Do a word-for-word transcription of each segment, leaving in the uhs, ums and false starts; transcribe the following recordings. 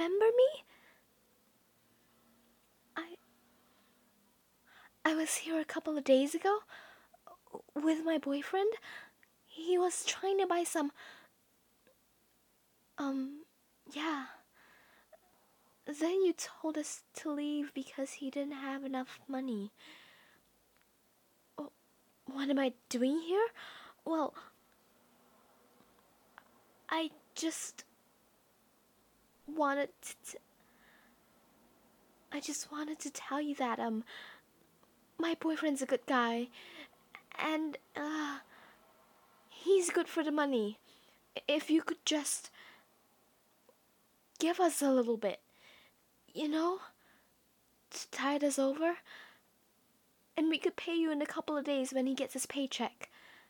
remember me? I I was here a couple of days ago with my boyfriend. He was trying to buy some um yeah. Then you told us to leave because he didn't have enough money. Oh, what am I doing here? Well, I just wanted to t- I just wanted to tell you that um my boyfriend's a good guy and uh he's good for the money. If you could just give us a little bit, you know, to tide us over, and we could pay you in a couple of days when he gets his paycheck.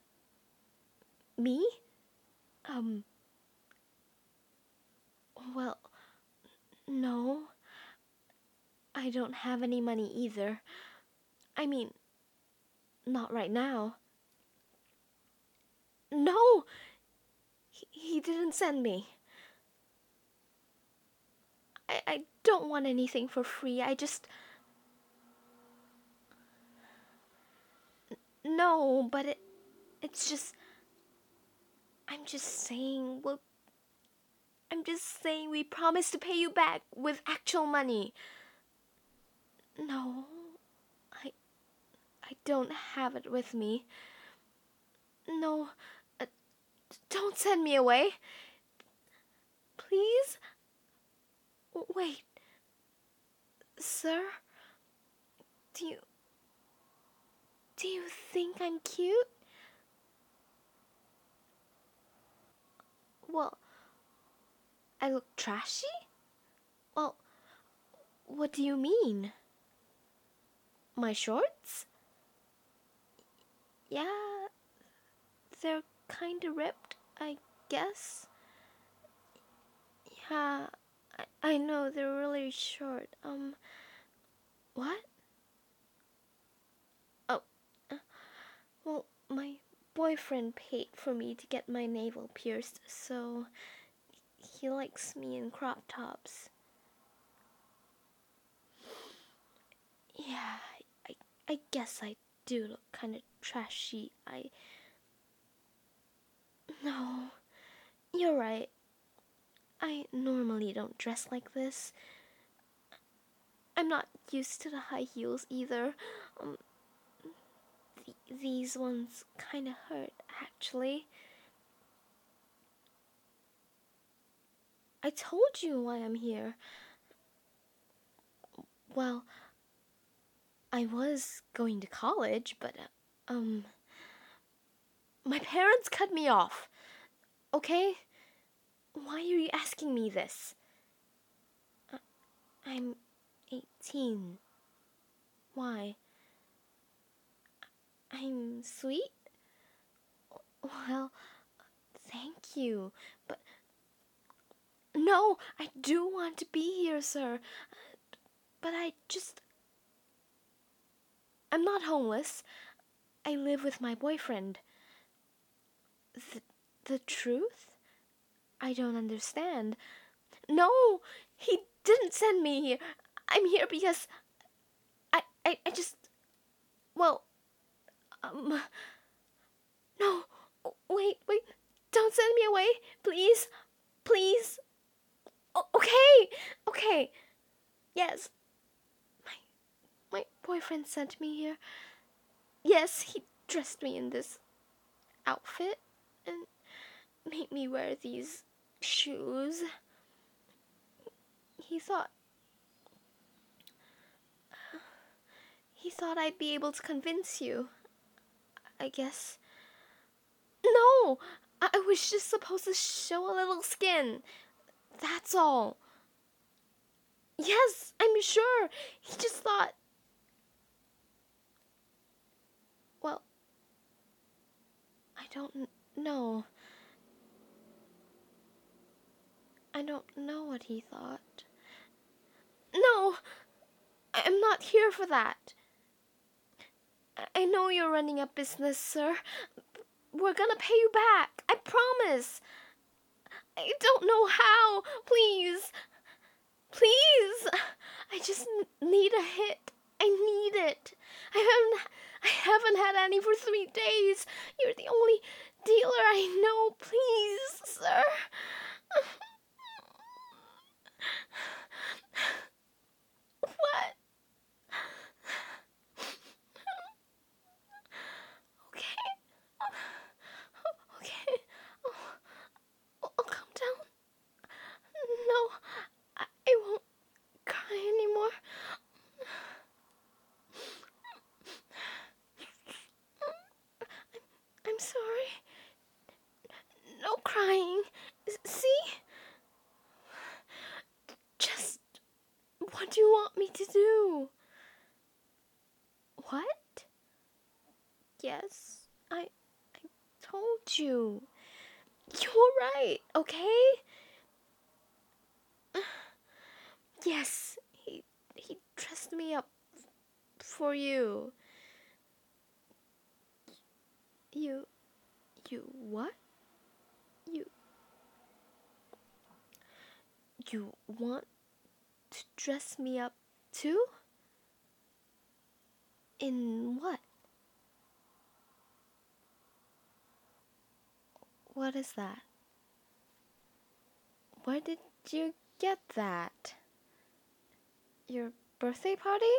Me? Um, well, no. I don't have any money either. I mean, not right now. No! He, he didn't send me. I, I don't want anything for free. I just... No, but it, it's just... I'm just saying, well, I'm just saying we promised to pay you back with actual money. No, I, I don't have it with me. No, uh, don't send me away. Please? Wait, sir? Do you... Do you think I'm cute? Well, I look trashy? Well, what do you mean? My shorts? Yeah, they're kinda ripped, I guess. Yeah, I, I know they're really short. Um, what? Oh, uh, well, my boyfriend paid for me to get my navel pierced, so he likes me in crop tops. Yeah, I, I guess I do look kind of trashy. I... No, you're right. I normally don't dress like this. I'm not used to the high heels either. Um, th- these ones kind of hurt, actually. I told you why I'm here. Well, I was going to college, but, uh, um, my parents cut me off. Okay? Why are you asking me this? Uh, I'm eighteen. Why? I'm sweet? Well, thank you, but no, I do want to be here, sir. But I just... I'm not homeless. I live with my boyfriend. The, the truth? I don't understand. No, he didn't send me here. I'm here because I, I, I just... Well, um... No, wait, wait. Don't send me away, please. Please. O- okay, okay. Yes. My, my boyfriend sent me here. Yes, he dressed me in this outfit and made me wear these shoes. He thought he thought I'd be able to convince you. I guess. No, I, I was just supposed to show a little skin. That's all. Yes, I'm sure. He just thought. Well, I don't n- know. I don't know what he thought. No, I'm not here for that. I know you're running a business, sir. We're gonna pay you back. I promise. I don't know how. Please. Please! I just n- need a hit. I need it. I haven't, I haven't had any for three days. You're the only dealer I know. Please, sir. What? Okay. Okay. I'll, I'll calm down. No, I, I won't cry anymore. I'm sorry. No crying. S- See? Just what do you want me to do? What? Yes, I I told you. You're right, okay? Yes, he he dressed me up for you. You you what? You you want to dress me up too? In what? What is that? Where did you get that? Your birthday party?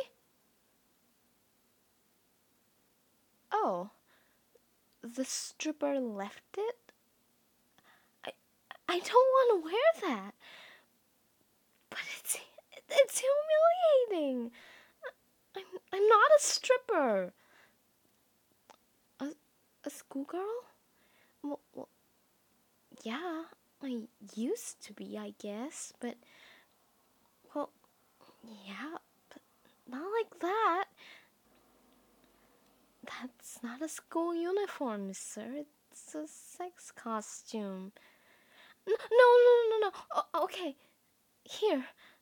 Oh, the stripper left it? I I don't want to wear that. But it's it's humiliating. I'm I'm not a stripper. A a schoolgirl? Well, well, yeah, I used to be, I guess, but well, yeah, but not like that. That's not a school uniform, sir. It's a sex costume. No, no, no, no, no. O- okay, here.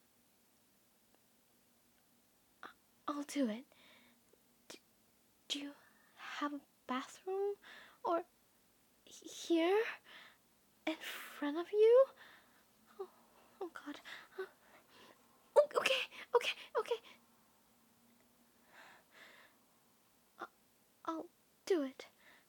I'll do it. D- do you have a bathroom? Or here? In front of you? Oh, oh God. Uh, okay, okay, okay. I- I'll do it.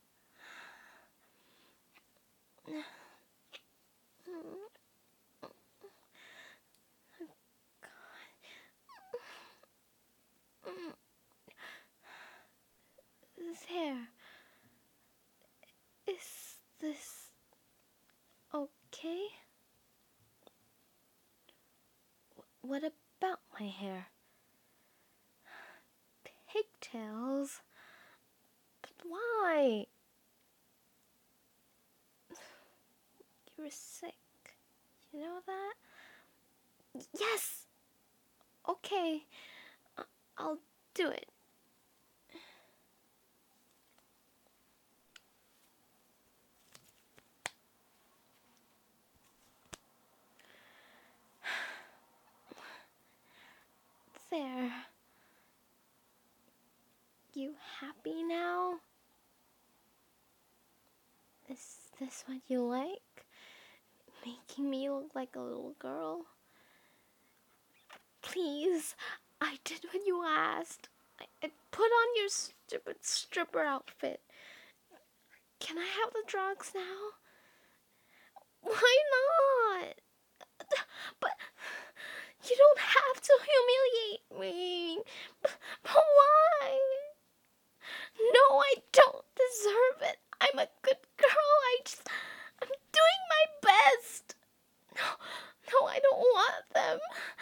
There. Is this okay? What about my hair? Pigtails? But why? You were sick. You know that? Yes! Okay. I- I'll do it. There. You happy now? Is this what you like? Making me look like a little girl? Please, I did what you asked. I, I put on your stupid stripper outfit. Can I have the drugs now? Why not? But you don't have to humiliate me. But, but why? No, I don't deserve it. I'm a good girl. I just, I'm doing my best. No, no, I don't want them.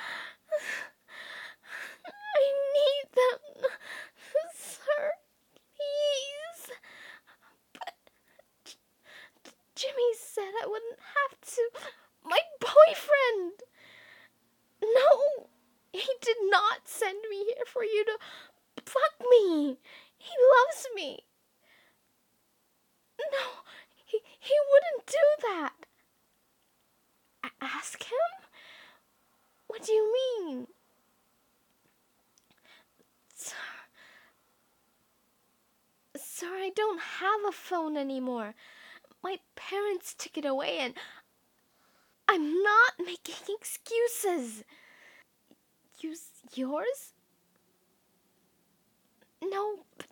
I need them. Sir, please. But Jimmy said I wouldn't have to. My boyfriend. No, he did not send me here for you to fuck me. He loves me. No, he, he wouldn't do that. A- ask him? What do you mean? Sir, sir, I don't have a phone anymore. My parents took it away and I'm not making excuses. use yours? No, but...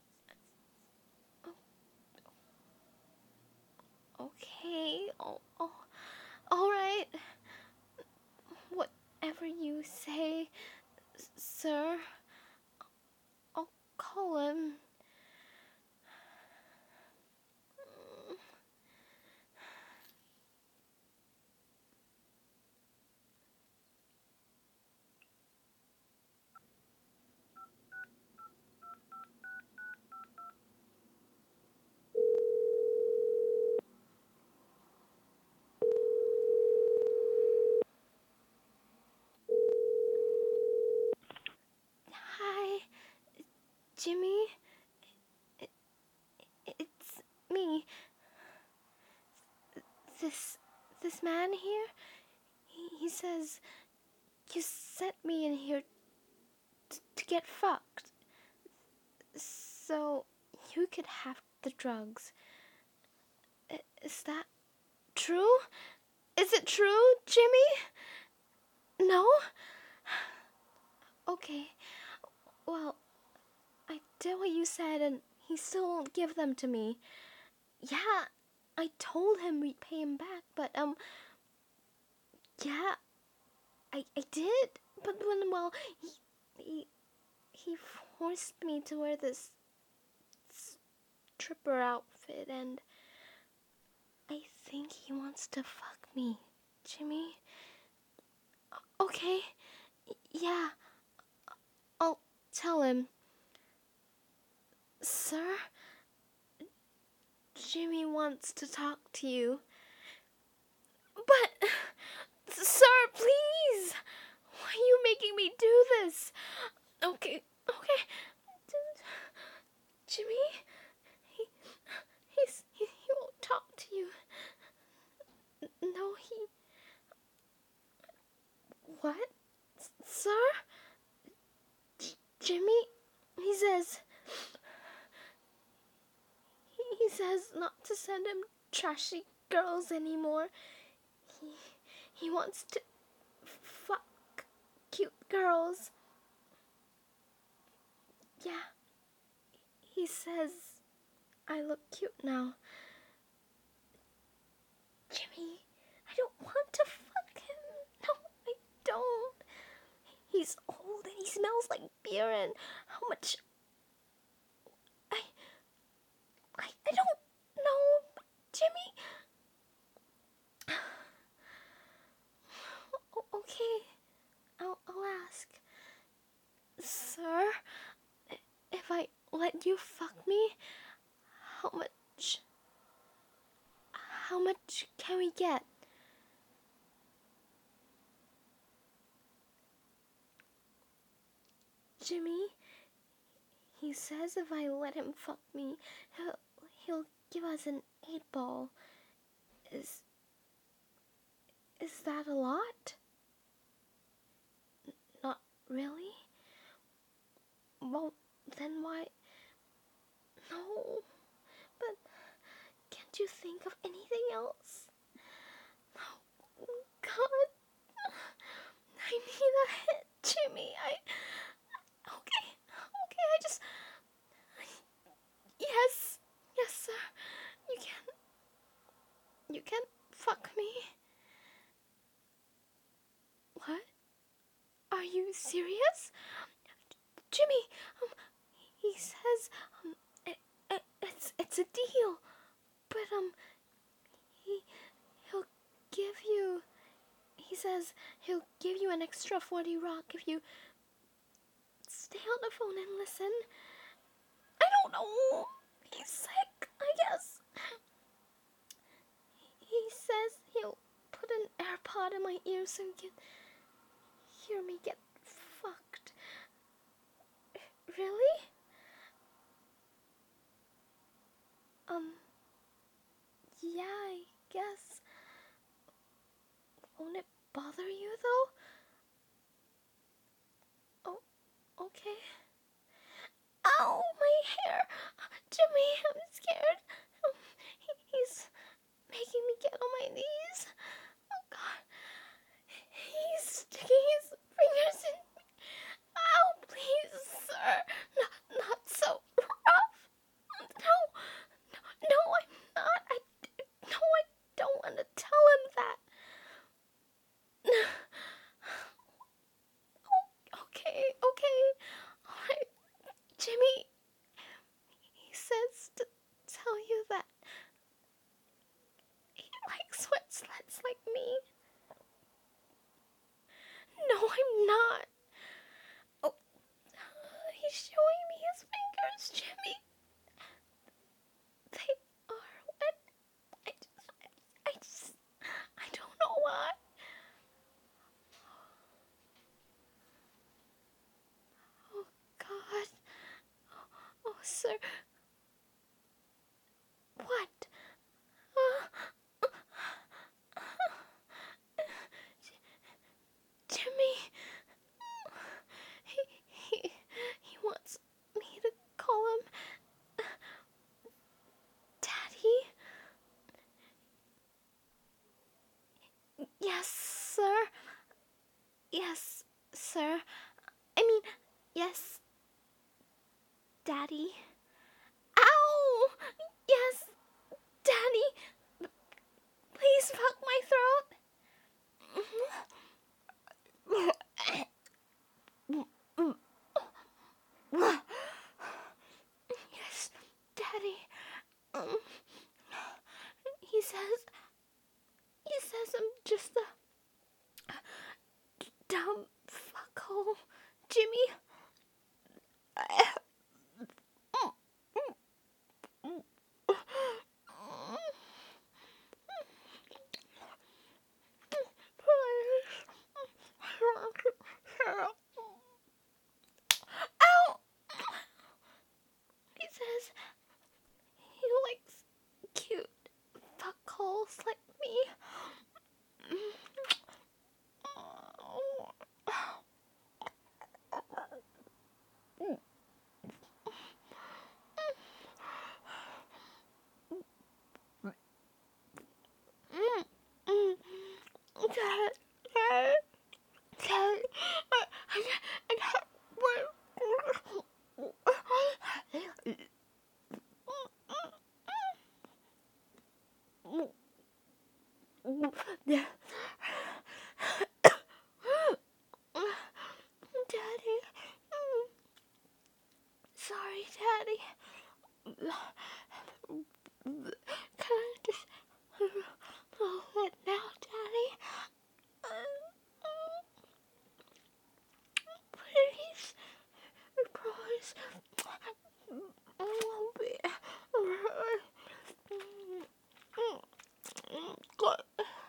Okay, oh, oh, alright. Whatever you say, sir. I'll call him. Hi, Jimmy. It, it's me. This this man here. He, he says you sent me in here t- to get fucked, so you could have the drugs. I- Is that true? Is it true, Jimmy? No? Okay. Well, I did what you said, and he still won't give them to me. Yeah, I told him we'd pay him back, but, um, yeah, I, I did. But when, well, he, he, he forced me to wear this stripper outfit, and I think he wants to fuck me, Jimmy. Okay, yeah, I'll tell him. Sir, Jimmy wants to talk to you. But, sir, please! Why are you making me do this? Okay, okay. Jimmy, he, he's, he, he won't talk to you. No, he... What? Sir? J- Jimmy, he says... He, he says not to send him trashy girls anymore. He, he wants to fuck cute girls. Yeah. He says I look cute now. Jimmy, I don't want to fuck him. No, I don't. He's old and he smells like beer, and how much... I... I, I don't know, Jimmy. O- okay, I'll, I'll ask. Sir, if I let you fuck me, how much... How much can we get? Jimmy, he says if I let him fuck me, he'll, he'll give us an eight ball. Is... Is that a lot? N- not really? Well, then why... No, but can't you think of anything else? Oh, God, I need a hit, Jimmy. I... Okay, okay, I just... Yes, yes, sir. You can... You can fuck me. What? Are you serious? Jimmy, um, he says, um, it, it, it's, it's a deal. But, um, he, he'll give you... He says he'll give you an extra forty rock if you stay on the phone and listen. I don't know. He's sick, I guess. He says he'll put an AirPod in my ear so you can hear me get fucked. Really? Um, yeah, I guess. Won't it bother you, though? Oh, okay. Ow, my hair! Jimmy, I'm scared. Um, he, he's making me get on my knees. Oh, God. He's sticking his fingers in me. sir. What? Uh, Jimmy. He, he, he wants me to call him Daddy. Yes, sir. Yes, sir. I mean, yes, Daddy. Ow! Yes, Daddy. Please fuck my throat. Yes, Daddy. Um, he says, he says I'm just a dumb fuckhole, Jimmy. Ow! He says he likes cute fuckholes like me. Dad, Dad, Dad, I, I, I got Daddy, sorry, Daddy. Can I just let now, Daddy? Please, please. I won't be. Good.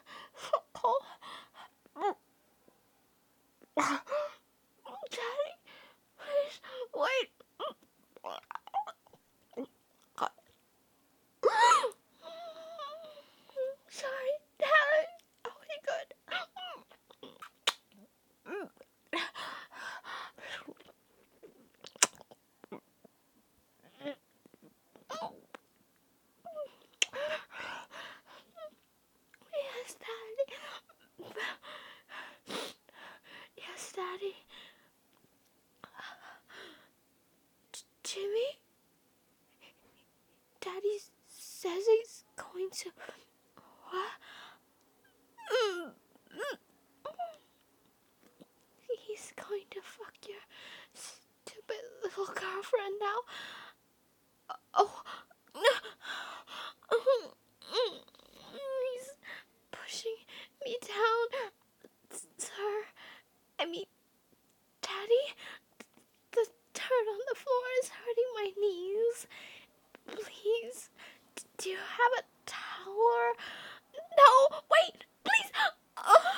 Daddy, please wait. Sorry, Daddy. Oh, he good. Yes, Daddy. Yes, Daddy. Jimmy? Daddy says he's going to... What? He's going to fuck your stupid little girlfriend now. Oh, no. He's pushing me down. Sir, I mean, Daddy, the dirt on the floor is hurting my knees. Please, do you have a towel or... No, wait, please. Oh.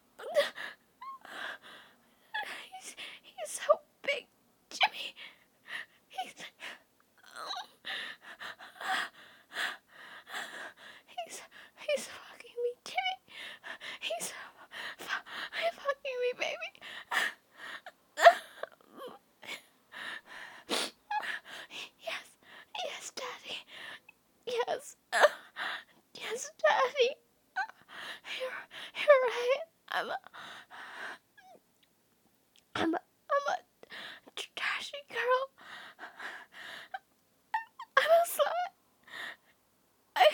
He's, he's so big, Jimmy. He's... He's, he's fucking me, Jimmy. He's fucking me, baby. Yes, yes, Daddy. Yes, yes, Daddy. You're, you're right. I'm a, I'm a, I'm a trashy girl. I'm a slut. I,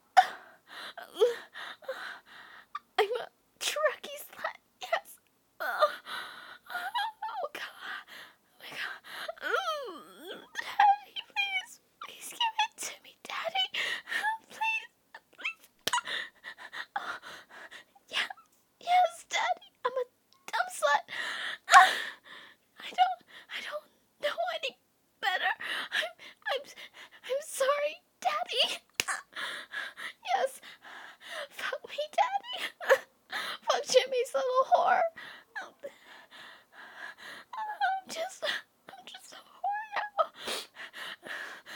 I'm a trucky slut. Yes. Oh, oh God. Oh my God. Mm, Daddy, please, please give it to me, Daddy. Please, please. Oh, yeah, yes, Daddy. I'm a dumb slut. I don't, I don't know any better. I'm, I'm, I'm sorry, Daddy. Yes, fuck me, Daddy. Fuck Jimmy's little whore. I'm just, I'm just a whore now.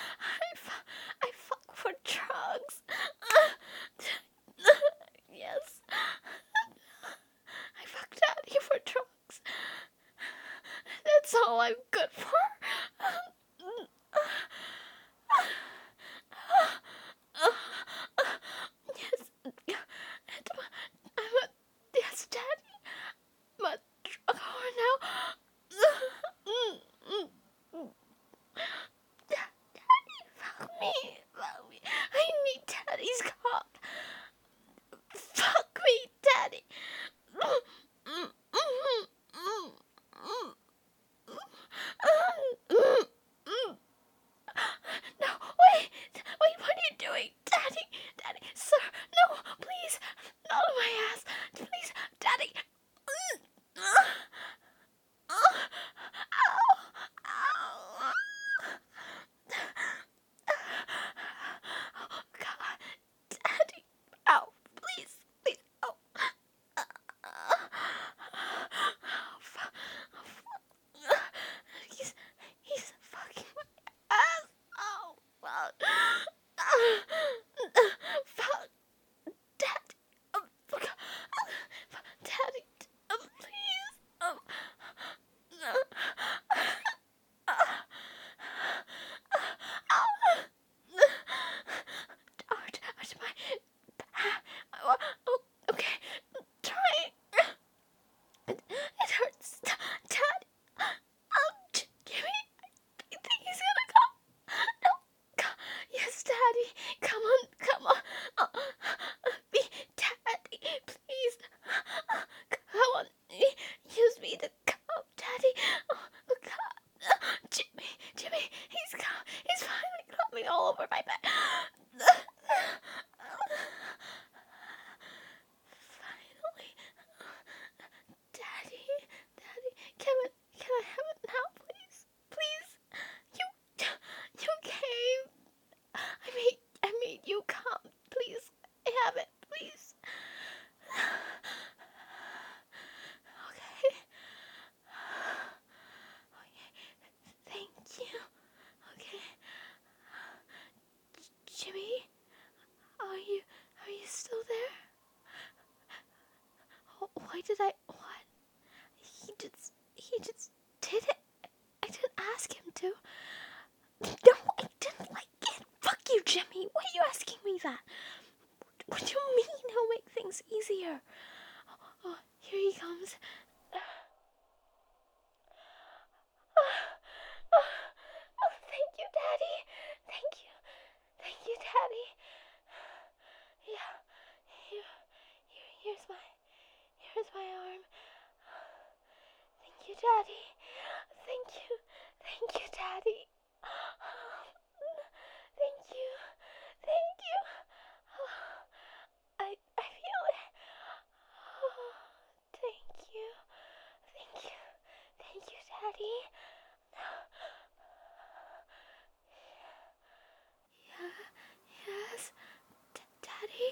did I, what? He just, he just did it. I didn't ask him to. No, I didn't like it. Fuck you, Jimmy. Why are you asking me that? What do you mean he'll make things easier? Oh, oh here he comes. Oh, oh, thank you, Daddy. Thank you. Thank you, Daddy. Yeah. Here, here, here's my, here's my arm. Thank you, Daddy. Thank you. Thank you, Daddy. Thank you. Thank you. I, I feel it. Thank you. Thank you. Thank you, Daddy. Yeah, yes. D- Daddy?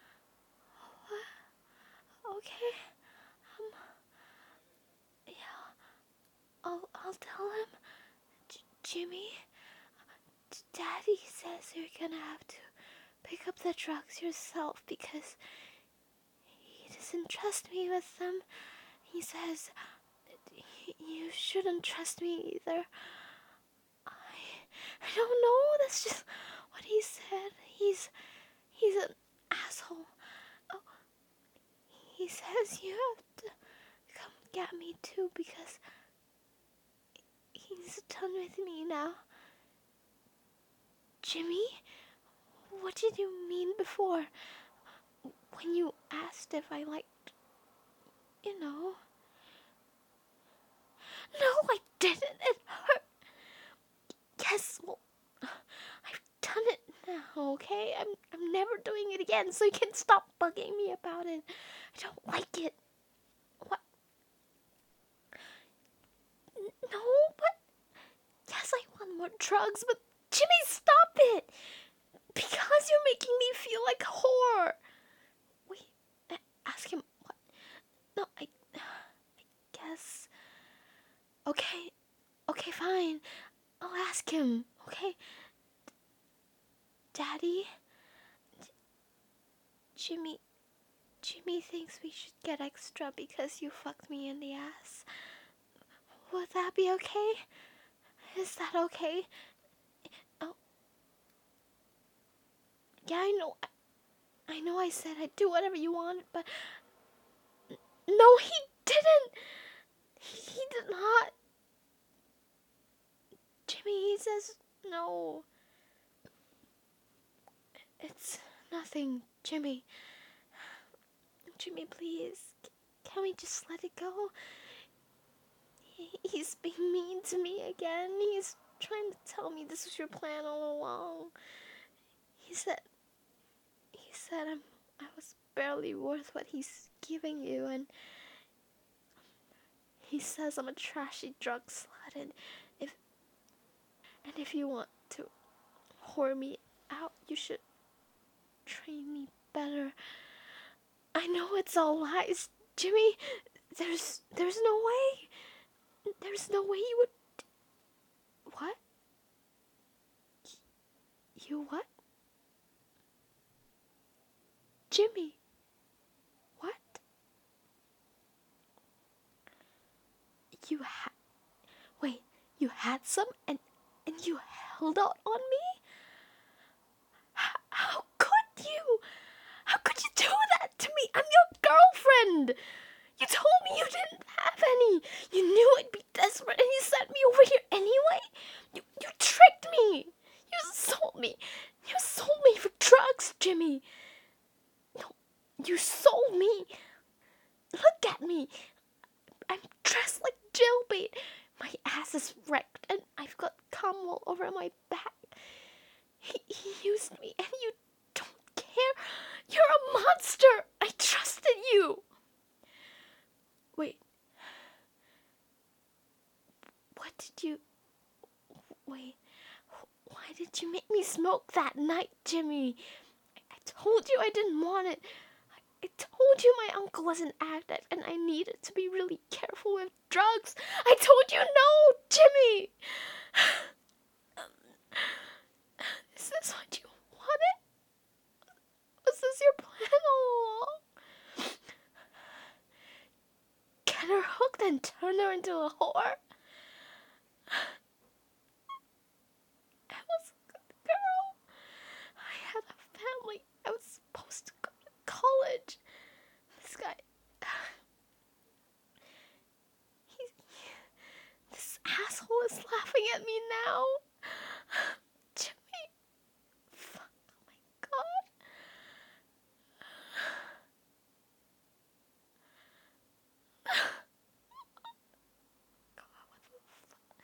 What? Okay. Um, yeah. I'll, I'll tell him. J- Jimmy? D- Daddy says you're gonna have to pick up the drugs yourself because he doesn't trust me with them. He says you shouldn't trust me either. I, I don't know. That's just what he said. He's, he's an asshole. Oh, he says you have to come get me too because he's done with me now. Jimmy, what did you mean before? When you asked if I liked, you know. No, I didn't. It hurt. Yes, well, I've done it now, okay? I'm I'm never doing it again, so you can stop bugging me about it. I don't like it. What? No, but yes, I want more drugs, but Jimmy, stop it! Because you're making me feel like a whore. Wait, ask him what? No, I, I guess. Okay, okay, fine. I'll ask him, okay? Daddy? Jimmy, Jimmy thinks we should get extra because you fucked me in the ass. Would that be okay? Is that okay? Oh, yeah, I know. I know I said I'd do whatever you wanted, but no, he didn't. He, he did not. Jimmy, he says no. It's nothing, Jimmy. Jimmy, please. Can we just let it go? He, he's being mean to me again. He's trying to tell me this was your plan all along. He said, he said I'm, I was barely worth what he's giving you, and he says I'm a trashy drug slut, and if, and if you want to whore me out, you should train me better. I know it's all lies, Jimmy. There's, there's no way. There's no way you would. What? You what? Jimmy. What? You had. Wait, you had some and and you held out on me? H- how could you? How could you do that to me? I'm your girlfriend. You told me you didn't have any. You knew I'd be desperate and you sent me over here anyway. You you tricked me. You sold me. You sold me for drugs, Jimmy. No, you sold me. Look at me. I'm dressed like jailbait. My ass is wrecked and I've got cum all over my back. He, he used me and you don't care. You're a monster. I trusted you. Wait. What did you... Wait. Why did you make me smoke that night, Jimmy? I told you I didn't want it. I told you my uncle was an addict and I needed to be really careful with drugs. I told you no, Jimmy. Is this what you wanted? Was this your plan all along? get her hooked and turn her into a whore? I was a good girl. I had a family. I was supposed to go to college. This guy... He's... This asshole is laughing at me now. Jimmy. Fuck. Oh my god. God, what the fuck?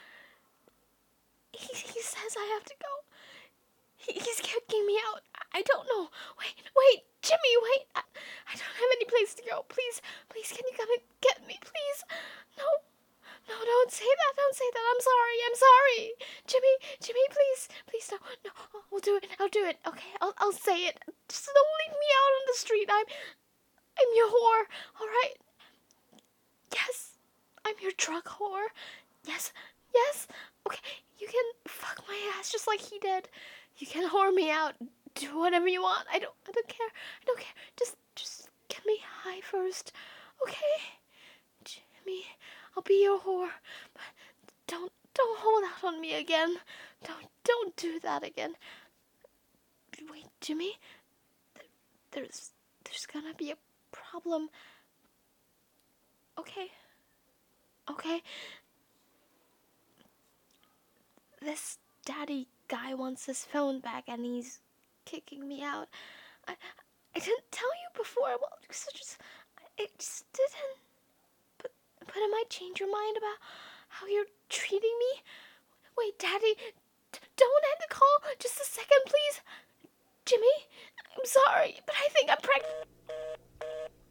He, he says I have to go. He, he's kicking me out. I don't know. Wait, wait, Jimmy, wait. I, I don't have any place to go. Please, please, can you come and get me, please? No, no, don't say that. Don't say that. I'm sorry. I'm sorry. Jimmy, Jimmy, please, please, no, no. I'll do it. I'll do it. Okay, I'll, I'll say it. Just don't leave me out on the street. I'm, I'm your whore. All right. Yes, I'm your drug whore. Yes, yes. Okay, you can fuck my ass just like he did. You can whore me out. Do whatever you want. I don't. I don't care. I don't care. Just, just get me high first, okay? Jimmy, I'll be your whore. But don't, don't hold out on me again. Don't, don't do that again. Wait, Jimmy. There's, there's gonna be a problem. Okay. Okay. This daddy guy wants his phone back and he's kicking me out. I I didn't tell you before. Well, just, just I just didn't. But but it might change your mind about how you're treating me. Wait, Daddy, d- don't end the call. Just a second, please. Jimmy, I'm sorry, but I think I'm pregnant.